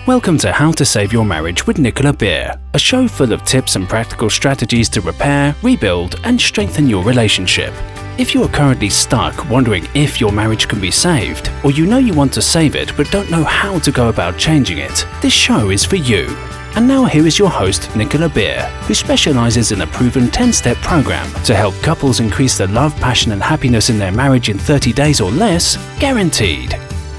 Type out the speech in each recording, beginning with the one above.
Welcome to How to Save Your Marriage with Nicola Beer, a show full of tips and practical strategies to repair, rebuild, and strengthen your relationship. If you are currently stuck wondering if your marriage can be saved, or you know you want to save it but don't know how to go about changing it, this show is for you. And now here is your host, Nicola Beer, who specializes in a proven 10-step program to help couples increase the love, passion, and happiness in their marriage in 30 days or less, guaranteed.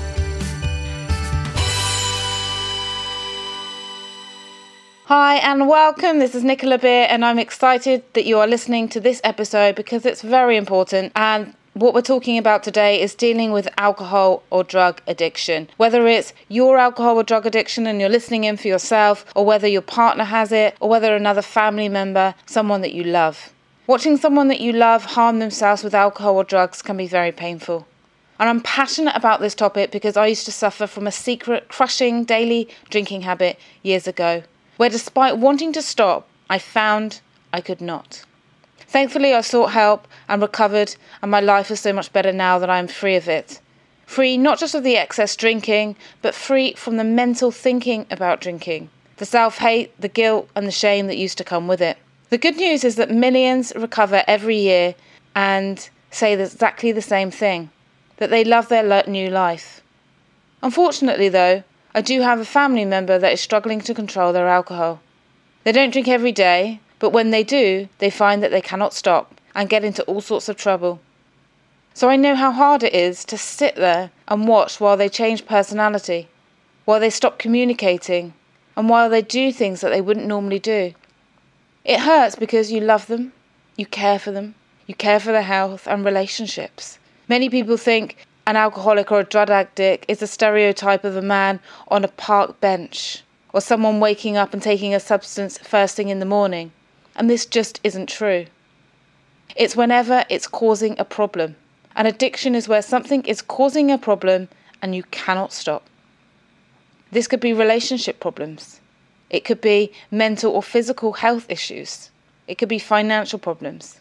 Hi and welcome, this is Nicola Beer and I'm excited that you are listening to this episode because it's very important, and what we're talking about today is dealing with alcohol or drug addiction. Whether it's your alcohol or drug addiction and you're listening in for yourself, or whether your partner has it, or whether another family member, someone that you love. Watching someone that you love harm themselves with alcohol or drugs can be very painful. And I'm passionate about this topic because I used to suffer from a secret, crushing daily drinking habit years ago, where despite wanting to stop, I found I could not. Thankfully, I sought help and recovered, and my life is so much better now that I am free of it. Free not just of the excess drinking, but free from the mental thinking about drinking, the self-hate, the guilt, and the shame that used to come with it. The good news is that millions recover every year and say exactly the same thing, that they love their new life. Unfortunately, though, I do have a family member that is struggling to control their alcohol. They don't drink every day, but when they do, they find that they cannot stop and get into all sorts of trouble. So I know how hard it is to sit there and watch while they change personality, while they stop communicating, and while they do things that they wouldn't normally do. It hurts because you love them, you care for their health and relationships. Many people think an alcoholic or a drug addict is a stereotype of a man on a park bench, or someone waking up and taking a substance first thing in the morning. And this just isn't true. It's whenever it's causing a problem. An addiction is where something is causing a problem and you cannot stop. This could be relationship problems. It could be mental or physical health issues. It could be financial problems.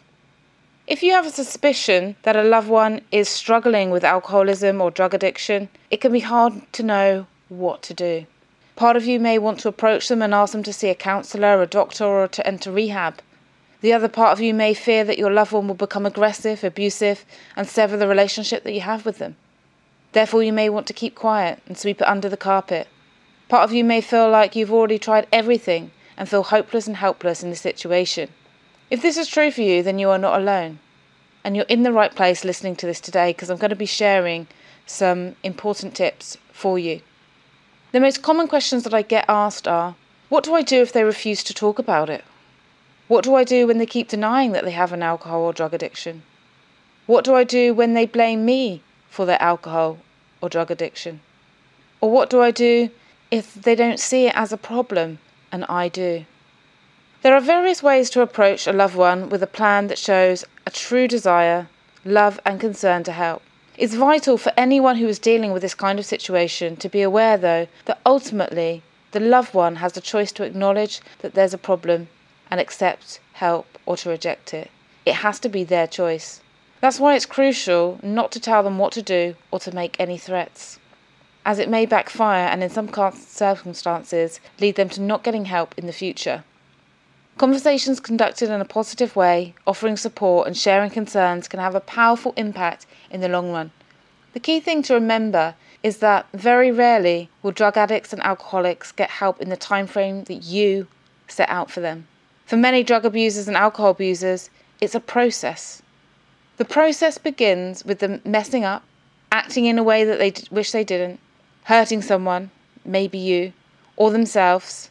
If you have a suspicion that a loved one is struggling with alcoholism or drug addiction, it can be hard to know what to do. Part of you may want to approach them and ask them to see a counsellor, a doctor, or to enter rehab. The other part of you may fear that your loved one will become aggressive, abusive, and sever the relationship that you have with them. Therefore, you may want to keep quiet and sweep it under the carpet. Part of you may feel like you've already tried everything and feel hopeless and helpless in this situation. If this is true for you, then you are not alone. And you're in the right place listening to this today, because I'm going to be sharing some important tips for you. The most common questions that I get asked are, what do I do if they refuse to talk about it? What do I do when they keep denying that they have an alcohol or drug addiction? What do I do when they blame me for their alcohol or drug addiction? Or what do I do if they don't see it as a problem and I do? There are various ways to approach a loved one with a plan that shows a true desire, love and concern to help. It's vital for anyone who is dealing with this kind of situation to be aware, though, that ultimately the loved one has the choice to acknowledge that there's a problem and accept help or to reject it. It has to be their choice. That's why it's crucial not to tell them what to do or to make any threats, as it may backfire and in some circumstances lead them to not getting help in the future. Conversations conducted in a positive way, offering support and sharing concerns can have a powerful impact in the long run. The key thing to remember is that very rarely will drug addicts and alcoholics get help in the time frame that you set out for them. For many drug abusers and alcohol abusers, it's a process. The process begins with them messing up, acting in a way that they wish they didn't, hurting someone, maybe you, or themselves,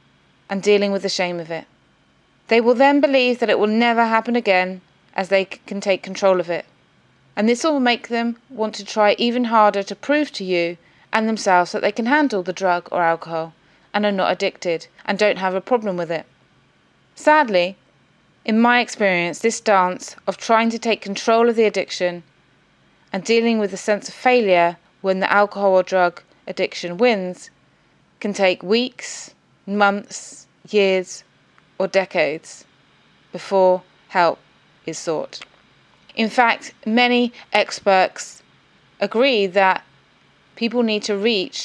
and dealing with the shame of it. They will then believe that it will never happen again as they can take control of it. And this will make them want to try even harder to prove to you and themselves that they can handle the drug or alcohol and are not addicted and don't have a problem with it. Sadly, in my experience, this dance of trying to take control of the addiction and dealing with the sense of failure when the alcohol or drug addiction wins can take weeks, months, years, or decades before help is sought. In fact, many experts agree that people need to reach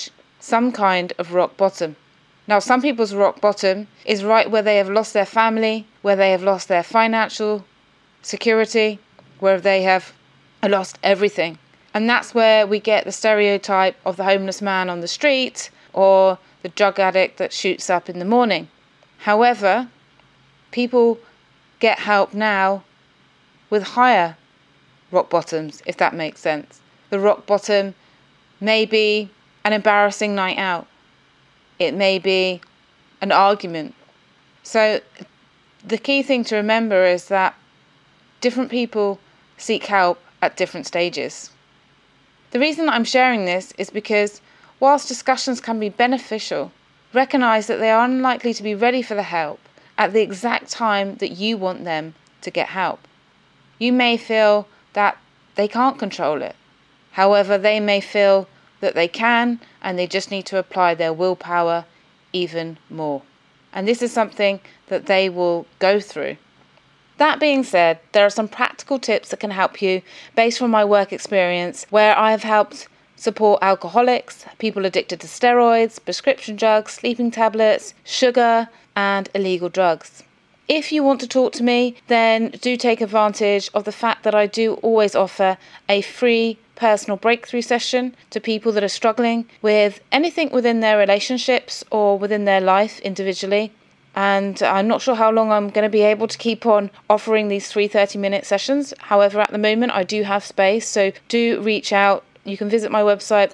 some kind of rock bottom. Now, some people's rock bottom is right where they have lost their family, where they have lost their financial security, where they have lost everything. And that's where we get the stereotype of the homeless man on the street or the drug addict that shoots up in the morning. However, people get help now with higher rock bottoms, if that makes sense. The rock bottom may be an embarrassing night out. It may be an argument. So the key thing to remember is that different people seek help at different stages. The reason that I'm sharing this is because whilst discussions can be beneficial, recognise that they are unlikely to be ready for the help at the exact time that you want them to get help. You may feel that they can't control it. However, they may feel that they can, and they just need to apply their willpower even more. And this is something that they will go through. That being said, there are some practical tips that can help you based on my work experience, where I have helped support alcoholics, people addicted to steroids, prescription drugs, sleeping tablets, sugar, and illegal drugs. If you want to talk to me, then do take advantage of the fact that I do always offer a free personal breakthrough session to people that are struggling with anything within their relationships or within their life individually. And I'm not sure how long I'm going to be able to keep on offering these free 30-minute sessions. However, at the moment, I do have space, so do reach out. You can visit my website,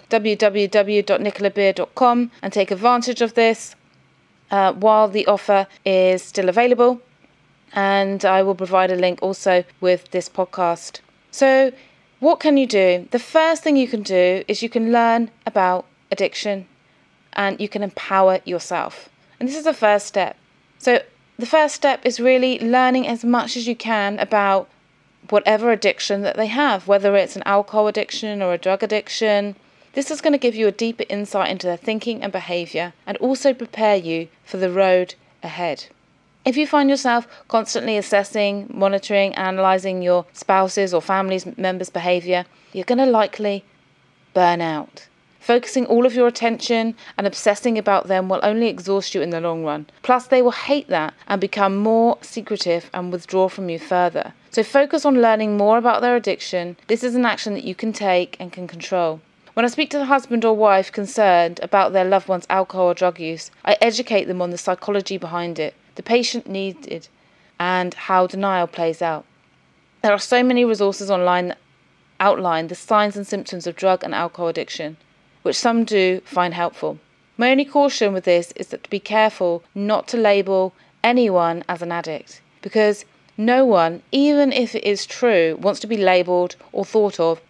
www.nicolabeer.com, and take advantage of this while the offer is still available. And I will provide a link also with this podcast. So what can you do? The first thing you can do is you can learn about addiction and you can empower yourself. And this is the first step. So the first step is really learning as much as you can about whatever addiction that they have, whether it's an alcohol addiction or a drug addiction. This is going to give you a deeper insight into their thinking and behaviour and also prepare you for the road ahead. If you find yourself constantly assessing, monitoring, analysing your spouse's or family members' behaviour, you're going to likely burn out. Focusing all of your attention and obsessing about them will only exhaust you in the long run. Plus, they will hate that and become more secretive and withdraw from you further. So focus on learning more about their addiction. This is an action that you can take and can control. When I speak to the husband or wife concerned about their loved one's alcohol or drug use, I educate them on the psychology behind it, the patient needed, and how denial plays out. There are so many resources online that outline the signs and symptoms of drug and alcohol addiction, which some do find helpful. My only caution with this is that to be careful not to label anyone as an addict, because no one, even if it is true, wants to be labelled or thought of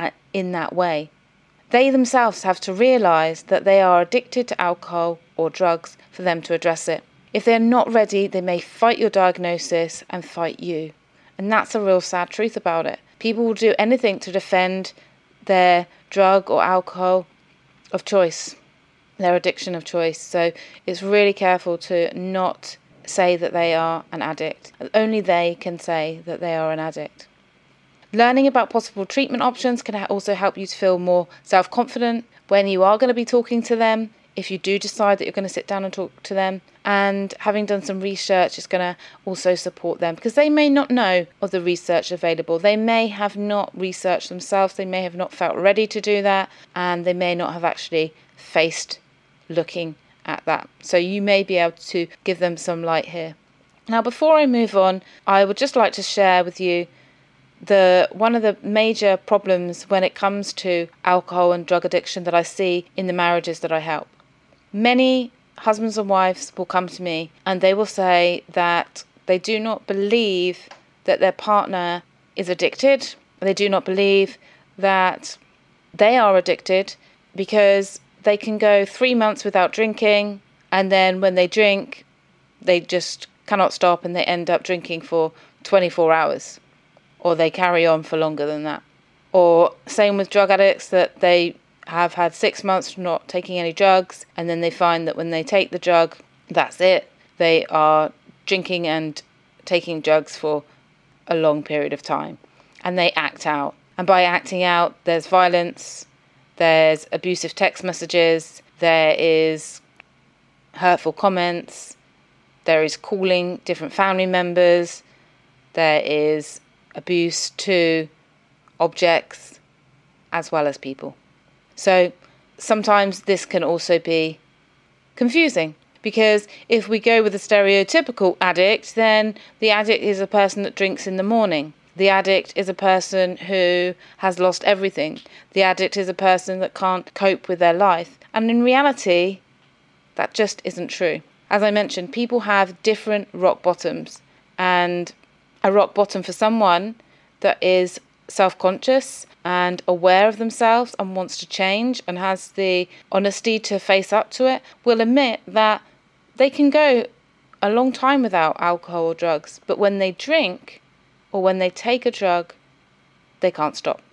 in that way. They themselves have to realise that they are addicted to alcohol or drugs for them to address it. If they're not ready, they may fight your diagnosis and fight you. And that's a real sad truth about it. People will do anything to defend their drug or alcohol of choice, their addiction of choice. So it's really careful to not say that they are an addict. Only they can say that they are an addict. Learning about possible treatment options can also help you to feel more self-confident when you are going to be talking to them, if you do decide that you're going to sit down and talk to them. And having done some research is going to also support them, because they may not know of the research available. They may have not researched themselves. They may have not felt ready to do that, and they may not have actually faced looking at that. So you may be able to give them some light here. Now, before I move on, I would just like to share with you one of the major problems when it comes to alcohol and drug addiction that I see in the marriages that I help. Many husbands and wives will come to me and they will say that they do not believe that their partner is addicted. They do not believe that they are addicted because they can go 3 months without drinking, and then when they drink, they just cannot stop and they end up drinking for 24 hours. Or they carry on for longer than that. Or same with drug addicts, that they have had 6 months not taking any drugs, and then they find that when they take the drug, that's it. They are drinking and taking drugs for a long period of time. And they act out. And by acting out, there's violence, there's abusive text messages, there is hurtful comments, there is calling different family members, there is abuse to objects as well as people. So sometimes this can also be confusing, because if we go with a stereotypical addict, then the addict is a person that drinks in the morning. The addict is a person who has lost everything. The addict is a person that can't cope with their life. And in reality, that just isn't true. As I mentioned, people have different rock bottoms, and a rock bottom for someone that is self-conscious and aware of themselves and wants to change and has the honesty to face up to it will admit that they can go a long time without alcohol or drugs, but when they drink or when they take a drug, they can't stop.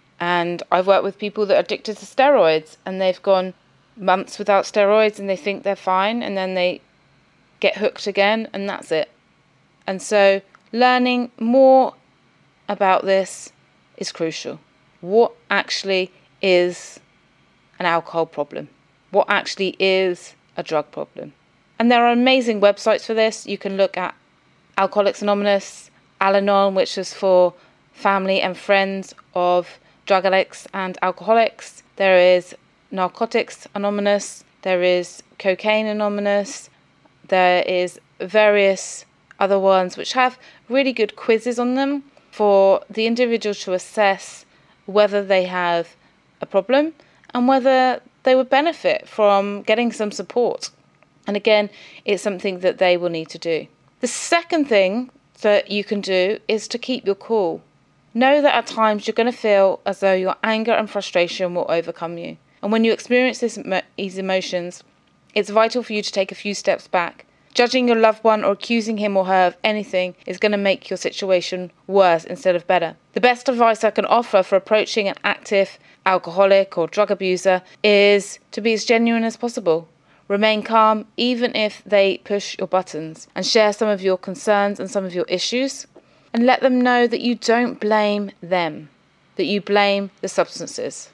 And I've worked with people that are addicted to steroids, and they've gone months without steroids and they think they're fine, and then they get hooked again, and that's it. And so learning more about this is crucial. What actually is an alcohol problem? What actually is a drug problem? And there are amazing websites for this. You can look at Alcoholics Anonymous, Al-Anon, which is for family and friends of drug addicts and alcoholics. There is Narcotics Anonymous. There is Cocaine Anonymous. There is various other ones which have really good quizzes on them for the individual to assess whether they have a problem and whether they would benefit from getting some support. And again, it's something that they will need to do. The second thing that you can do is to keep your cool. Know that at times you're going to feel as though your anger and frustration will overcome you. And when you experience these emotions, it's vital for you to take a few steps back. Judging your loved one or accusing him or her of anything is going to make your situation worse instead of better. The best advice I can offer for approaching an active alcoholic or drug abuser is to be as genuine as possible. Remain calm even if they push your buttons, and share some of your concerns and some of your issues, and let them know that you don't blame them, that you blame the substances.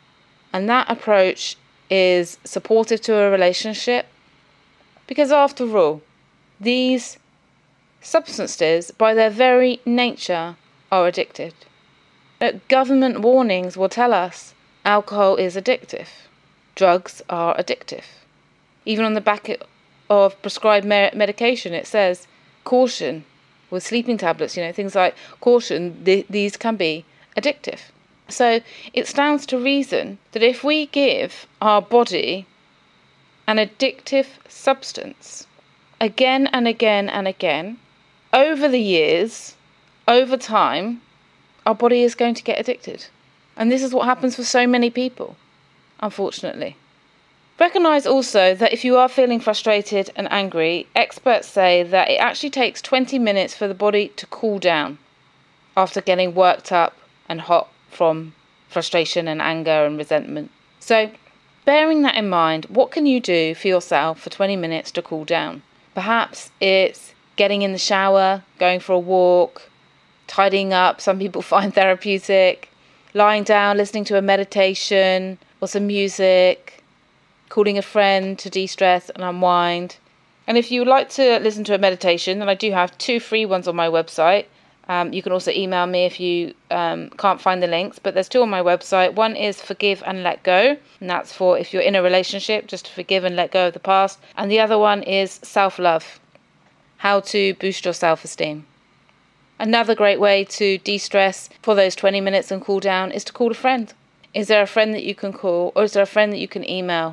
And that approach is supportive to a relationship, because after all, these substances, by their very nature, are addictive. Government warnings will tell us alcohol is addictive. Drugs are addictive. Even on the back of prescribed medication, it says, caution, with sleeping tablets, things like caution, these can be addictive. So it stands to reason that if we give our body an addictive substance again and again and again, over the years, over time, our body is going to get addicted. And this is what happens for so many people, unfortunately. Recognise also that if you are feeling frustrated and angry, experts say that it actually takes 20 minutes for the body to cool down after getting worked up and hot from frustration and anger and resentment. So, bearing that in mind, what can you do for yourself for 20 minutes to cool down? Perhaps it's getting in the shower, going for a walk, tidying up, some people find therapeutic, lying down, listening to a meditation or some music, calling a friend to de-stress and unwind. And if you would like to listen to a meditation, then I do have 2 free ones on my website. You can also email me if you can't find the links, but there's 2 on my website. One is Forgive and Let Go, and that's for if you're in a relationship, just to forgive and let go of the past. And the other one is Self-Love, how to boost your self-esteem. Another great way to de-stress for those 20 minutes and cool down is to call a friend. Is there a friend that you can call, or is there a friend that you can email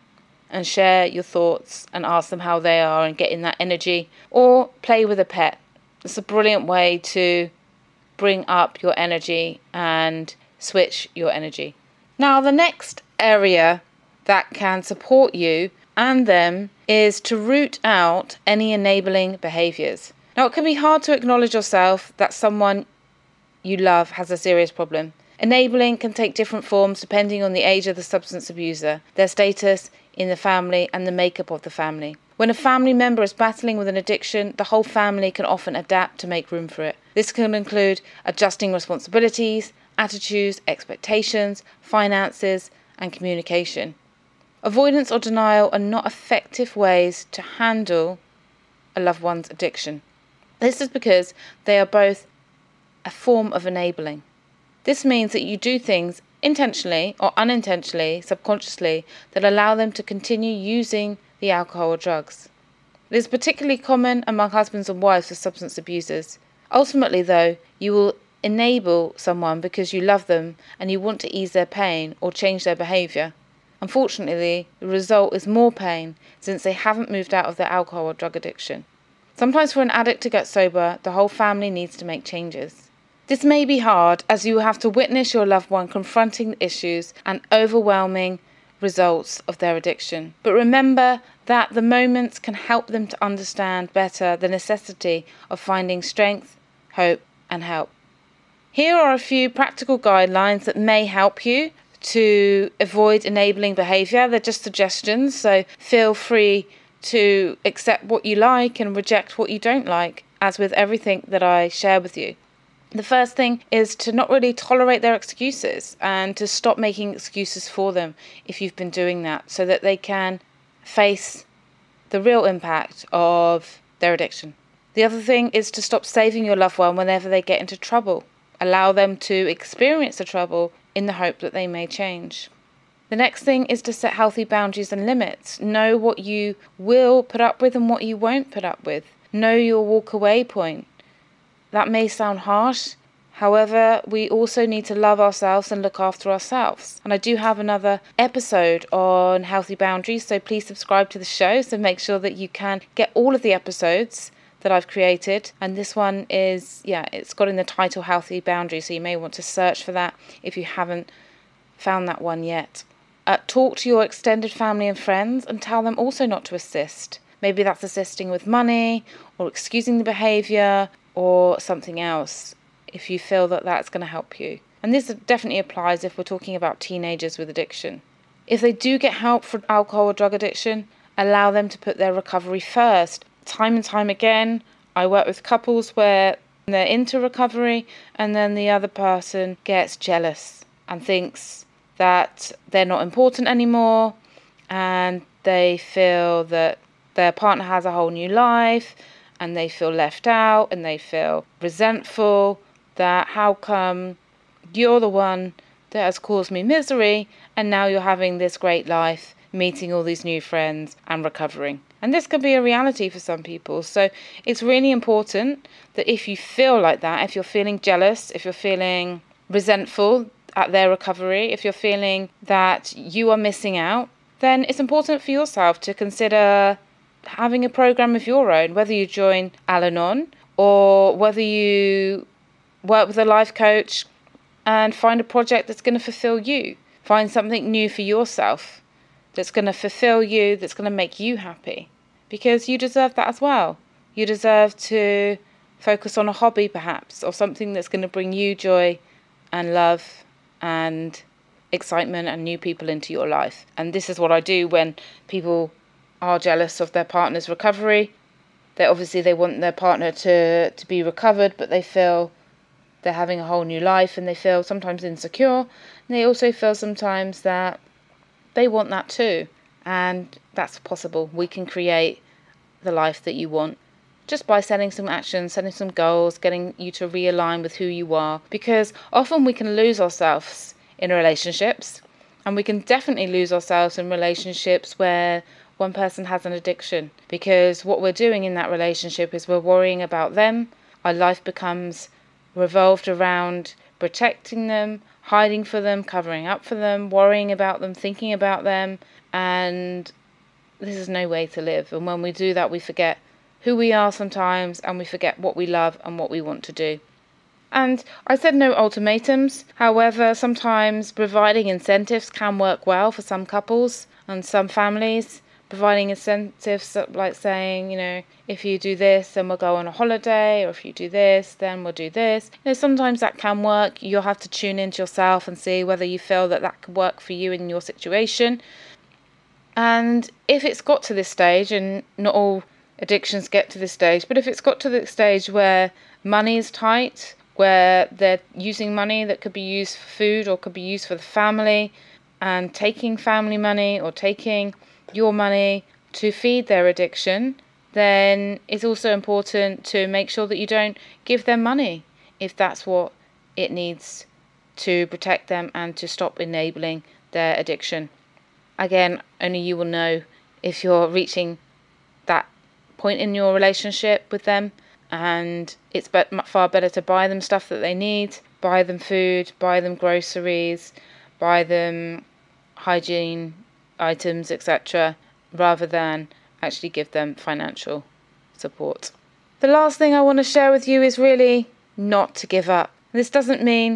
and share your thoughts and ask them how they are and get in that energy? Or play with a pet. It's a brilliant way to bring up your energy and switch your energy. Now, the next area that can support you and them is to root out any enabling behaviours. Now, it can be hard to acknowledge yourself that someone you love has a serious problem. Enabling can take different forms depending on the age of the substance abuser, their status in the family and the makeup of the family. When a family member is battling with an addiction, the whole family can often adapt to make room for it. This can include adjusting responsibilities, attitudes, expectations, finances, and communication. Avoidance or denial are not effective ways to handle a loved one's addiction. This is because they are both a form of enabling. This means that you do things intentionally or unintentionally, subconsciously, that allow them to continue using the alcohol or drugs. It is particularly common among husbands and wives of substance abusers. Ultimately, though, you will enable someone because you love them and you want to ease their pain or change their behaviour. Unfortunately, the result is more pain since they haven't moved out of their alcohol or drug addiction. Sometimes for an addict to get sober, the whole family needs to make changes. This may be hard as you have to witness your loved one confronting the issues and overwhelming results of their addiction. But remember that the moments can help them to understand better the necessity of finding strength, hope, and help. Here are a few practical guidelines that may help you to avoid enabling behaviour. They're just suggestions, so feel free to accept what you like and reject what you don't like, as with everything that I share with you. The first thing is to not really tolerate their excuses and to stop making excuses for them if you've been doing that, so that they can face the real impact of their addiction. The other thing is to stop saving your loved one whenever they get into trouble. Allow them to experience the trouble in the hope that they may change. The next thing is to set healthy boundaries and limits. Know what you will put up with and what you won't put up with. Know your walk away point. That may sound harsh. However, we also need to love ourselves and look after ourselves. And I do have another episode on healthy boundaries, so please subscribe to the show so make sure that you can get all of the episodes that I've created. And this one is, it's got in the title Healthy Boundaries, so you may want to search for that if you haven't found that one yet. Talk to your extended family and friends and tell them also not to assist. Maybe that's assisting with money or excusing the behaviour or something else if you feel that that's going to help you. And this definitely applies if we're talking about teenagers with addiction. If they do get help for alcohol or drug addiction, allow them to put their recovery first. Time and time again, I work with couples where they're into recovery and then the other person gets jealous and thinks that they're not important anymore, and they feel that their partner has a whole new life and they feel left out and they feel resentful that how come you're the one that has caused me misery and now you're having this great life, meeting all these new friends and recovering. And this can be a reality for some people. So it's really important that if you feel like that, if you're feeling jealous, if you're feeling resentful at their recovery, if you're feeling that you are missing out, then it's important for yourself to consider having a program of your own, whether you join Al-Anon or whether you work with a life coach and find a project that's going to fulfill you. Find something new for yourself that's going to fulfill you, that's going to make you happy, because you deserve that as well. You deserve to focus on a hobby perhaps, or something that's going to bring you joy and love and excitement and new people into your life. And this is what I do when people are jealous of their partner's recovery. They want their partner to be recovered, but they feel they're having a whole new life and they feel sometimes insecure. And they also feel sometimes that they want that too. And that's possible. We can create the life that you want just by setting some actions, setting some goals, getting you to realign with who you are. Because often we can lose ourselves in relationships, and we can definitely lose ourselves in relationships where one person has an addiction, because what we're doing in that relationship is we're worrying about them. Our life becomes revolved around protecting them, hiding for them, covering up for them, worrying about them, thinking about them, and this is no way to live. And when we do that, we forget who we are sometimes, and we forget what we love and what we want to do. And I said no ultimatums. However, sometimes providing incentives can work well for some couples and some families. Providing incentives like saying, if you do this, then we'll go on a holiday, or if you do this, then we'll do this. Sometimes that can work. You'll have to tune into yourself and see whether you feel that could work for you in your situation. And if it's got to this stage, and not all addictions get to this stage, but if it's got to the stage where money is tight, where they're using money that could be used for food or could be used for the family, and taking family money or taking your money to feed their addiction, then it's also important to make sure that you don't give them money if that's what it needs to protect them and to stop enabling their addiction. Again, only you will know if you're reaching that point in your relationship with them, and it's far better to buy them stuff that they need, buy them food, buy them groceries, buy them hygiene items, etc., rather than actually give them financial support. The last thing I want to share with you is really not to give up. This doesn't mean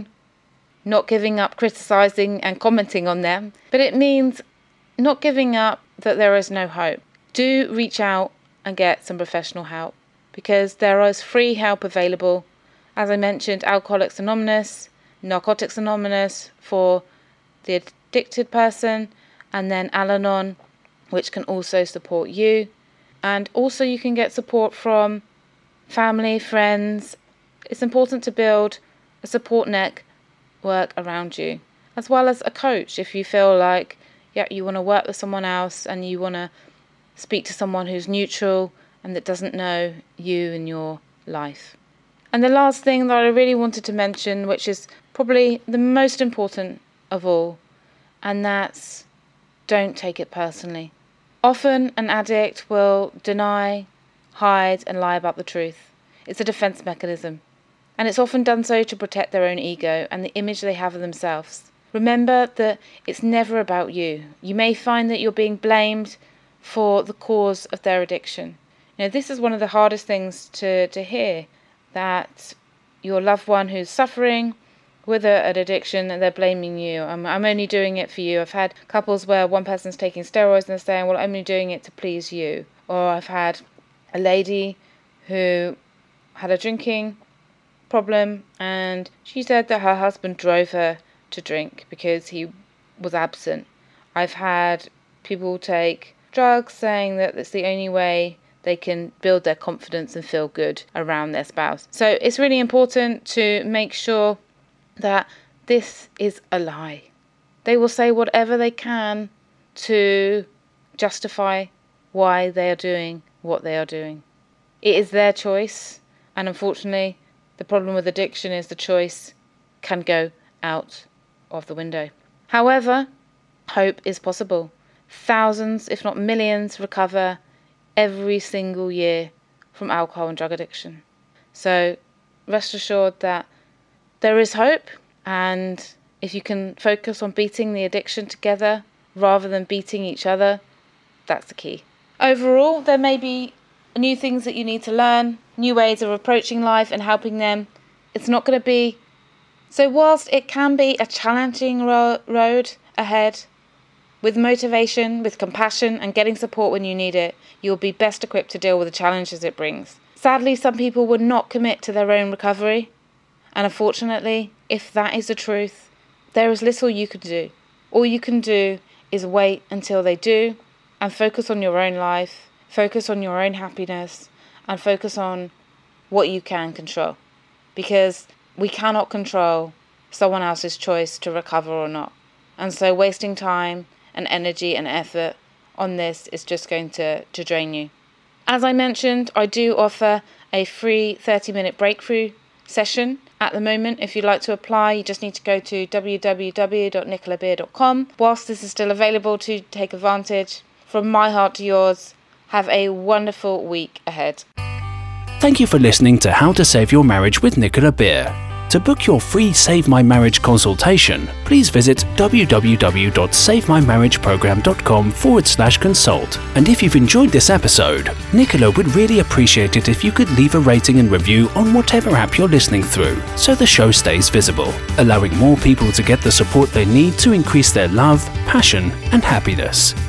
not giving up criticising and commenting on them, but it means not giving up that there is no hope. Do reach out and get some professional help, because there is free help available. As I mentioned, Alcoholics Anonymous, Narcotics Anonymous for the addicted person, and then Al-Anon, which can also support you. And also you can get support from family, friends. It's important to build a support network around you, as well as a coach if you feel like you want to work with someone else and you want to speak to someone who's neutral and that doesn't know you and your life. And the last thing that I really wanted to mention, which is probably the most important of all, and that's don't take it personally. Often an addict will deny, hide and lie about the truth. It's a defense mechanism, and it's often done so to protect their own ego and the image they have of themselves. Remember that it's never about you. You may find that you're being blamed for the cause of their addiction. This is one of the hardest things to hear, that your loved one who's suffering with an addiction and they're blaming you. I'm only doing it for you. I've had couples where one person's taking steroids and they're saying, well, I'm only doing it to please you. Or I've had a lady who had a drinking problem and she said that her husband drove her to drink because he was absent. I've had people take drugs saying that it's the only way they can build their confidence and feel good around their spouse. So it's really important to make sure that this is a lie. They will say whatever they can to justify why they are doing what they are doing. It is their choice, and unfortunately the problem with addiction is the choice can go out of the window. However, hope is possible. Thousands, if not millions, recover every single year from alcohol and drug addiction. So rest assured that there is hope, and if you can focus on beating the addiction together rather than beating each other, that's the key. Overall, there may be new things that you need to learn, new ways of approaching life and helping them. It's not going to be... So whilst it can be a challenging road ahead, with motivation, with compassion and getting support when you need it, you'll be best equipped to deal with the challenges it brings. Sadly, some people would not commit to their own recovery. And unfortunately, if that is the truth, there is little you can do. All you can do is wait until they do and focus on your own life, focus on your own happiness, and focus on what you can control. Because we cannot control someone else's choice to recover or not. And so wasting time and energy and effort on this is just going to drain you. As I mentioned, I do offer a free 30-minute breakthrough session at the moment. If you'd like to apply, you just need to go to www.nicolabeer.com. Whilst this is still available to take advantage, from my heart to yours, have a wonderful week ahead. Thank you for listening to How to Save Your Marriage with Nicola Beer. To book your free Save My Marriage consultation, please visit www.saveMyMarriageprogram.com/consult. And if you've enjoyed this episode, Nicola would really appreciate it if you could leave a rating and review on whatever app you're listening through, so the show stays visible, allowing more people to get the support they need to increase their love, passion, and happiness.